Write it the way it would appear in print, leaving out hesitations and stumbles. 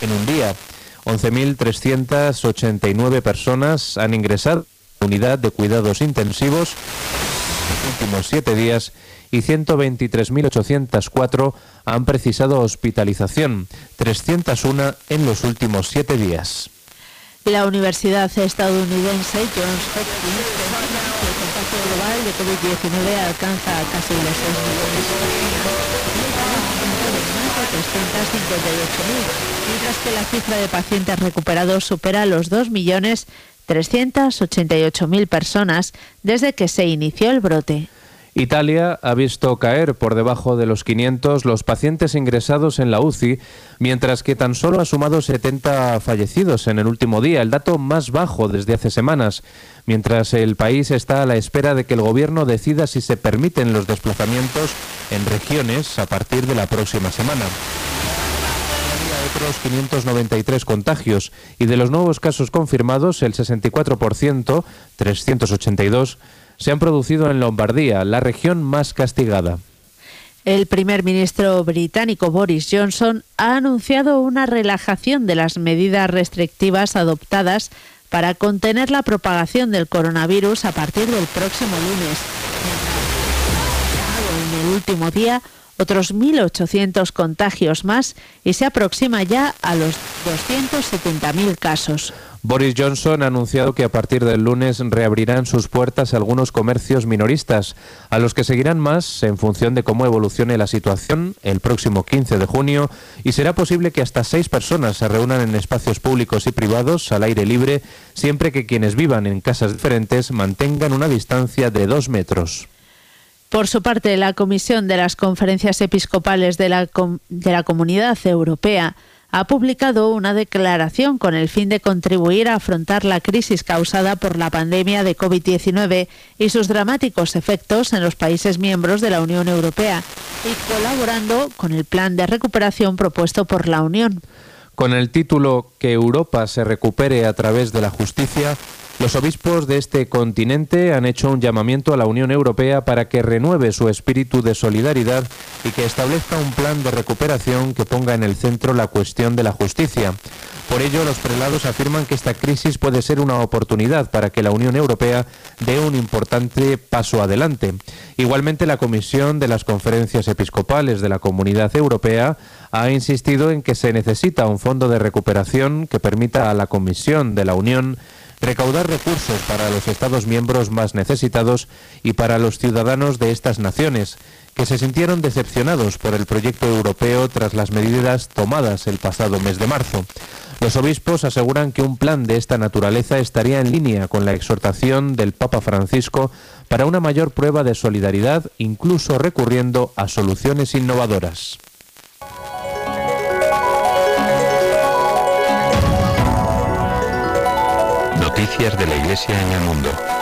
en un día. 11.389 personas han ingresado en la unidad de cuidados intensivos en los últimos 7 días y 123.804 han precisado hospitalización, 301 en los últimos 7 días. La Universidad estadounidense Johns Hopkins confirma que el contagio global de COVID-19 alcanza casi los 6 millones de personas, más de 358.000, mientras que la cifra de pacientes recuperados supera los 2.388.000 personas desde que se inició el brote. Italia ha visto caer por debajo de los 500 los pacientes ingresados en la UCI, mientras que tan solo ha sumado 70 fallecidos en el último día, el dato más bajo desde hace semanas, mientras el país está a la espera de que el gobierno decida si se permiten los desplazamientos en regiones a partir de la próxima semana. Otros 593 contagios y de los nuevos casos confirmados, el 64%, 382, se han producido en Lombardía, la región más castigada. El primer ministro británico Boris Johnson ha anunciado una relajación de las medidas restrictivas adoptadas para contener la propagación del coronavirus a partir del próximo lunes. En el último día, otros 1.800 contagios más y se aproxima ya a los 270.000 casos. Boris Johnson ha anunciado que a partir del lunes reabrirán sus puertas algunos comercios minoristas, a los que seguirán más en función de cómo evolucione la situación el próximo 15 de junio, y será posible que hasta 6 personas se reúnan en espacios públicos y privados al aire libre, siempre que quienes vivan en casas diferentes mantengan una distancia de 2 metros. Por su parte, la Comisión de las Conferencias Episcopales de la Comunidad Europea ha publicado una declaración con el fin de contribuir a afrontar la crisis causada por la pandemia de COVID-19 y sus dramáticos efectos en los países miembros de la Unión Europea y colaborando con el plan de recuperación propuesto por la Unión. Con el título "Que Europa se recupere a través de la justicia", los obispos de este continente han hecho un llamamiento a la Unión Europea para que renueve su espíritu de solidaridad y que establezca un plan de recuperación que ponga en el centro la cuestión de la justicia. Por ello, los prelados afirman que esta crisis puede ser una oportunidad para que la Unión Europea dé un importante paso adelante. Igualmente, la Comisión de las Conferencias Episcopales de la Comunidad Europea ha insistido en que se necesita un fondo de recuperación que permita a la Comisión de la Unión recaudar recursos para los Estados miembros más necesitados y para los ciudadanos de estas naciones, que se sintieron decepcionados por el proyecto europeo tras las medidas tomadas el pasado mes de marzo. Los obispos aseguran que un plan de esta naturaleza estaría en línea con la exhortación del Papa Francisco para una mayor prueba de solidaridad, incluso recurriendo a soluciones innovadoras. Noticias de la Iglesia en el mundo.